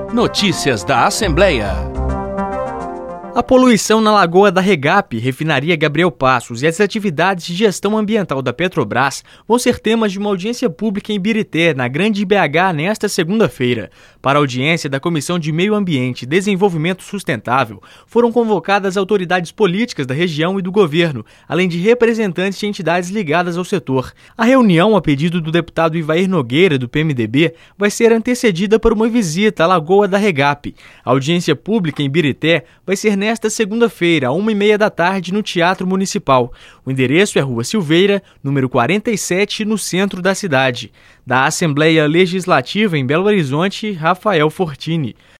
Notícias da Assembleia. A poluição na Lagoa da Regap, refinaria Gabriel Passos e as atividades de gestão ambiental da Petrobras vão ser temas de uma audiência pública em Ibirité, na Grande BH, nesta segunda-feira. Para a audiência da Comissão de Meio Ambiente e Desenvolvimento Sustentável, foram convocadas autoridades políticas da região e do governo, além de representantes de entidades ligadas ao setor. A reunião, a pedido do deputado Ivair Nogueira, do PMDB, vai ser antecedida por uma visita à Lagoa da Regap. A audiência pública em Ibirité vai ser nesta segunda-feira, às 1h30 da tarde, no Teatro Municipal. O endereço é Rua Silveira, número 47, no centro da cidade. Da Assembleia Legislativa em Belo Horizonte, Rafael Fortini.